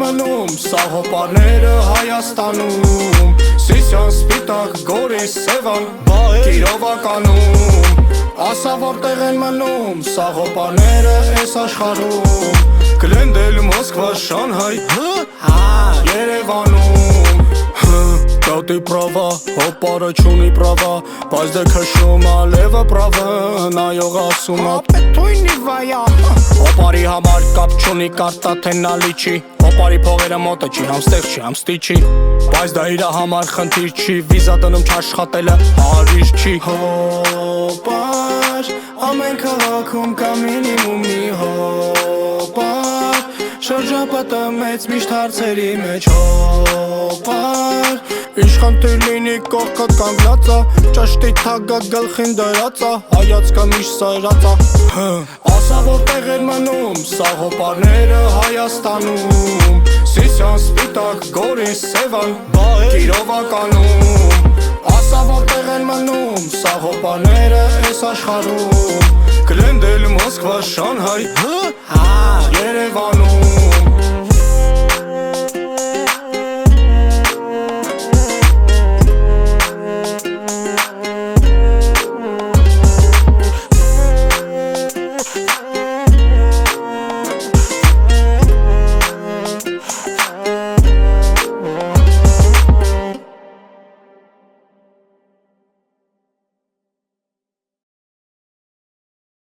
մնում, սաղ հոպարները Հայաստանում Սիսյան, Սպիտակ, Գորիս, Սևան, Կիրովականում Ասա որտեղ են մնում, սաղ հոպարները այս աշխարհում Գլենդել, Մոսկվա, Շանհայ, Երևանում Կատի պրավա, հոպարը չունի պրավա Բայց դե քշում ալևը պրավը, նայող ասում Հոպետույնի վայա Հոպարի համար կապ չունի կարտա թե նալի չի Հոպարի փողերը մոտը չի, համ ստեղ չի, համ ստի չի Բայց դա իրա համար խնդիր չի, վիզա դնում չաշխատելը հարիր չի Հոպար, ամեն քաղաքում կա մինիմում մի հոպար Շրջապատը մեծ միշտ հարցերի մեջ հոպար Իշխան թույլ լինի կողքդ կանգնածա Ճաշտի թագա գլխին դրածա Հայացքը միշտ սրածա Ասա որտեղ են մնում Սաղ հոպարները Հայաստանում Սիսյան, Սպիտակ, Գորիս, Սևան, Կիրովականում Ասա որտեղ են մնում Սաղ հոպարները այս աշխարհում Գլենդել, Մոսկվա, Շանհայ, Երևանում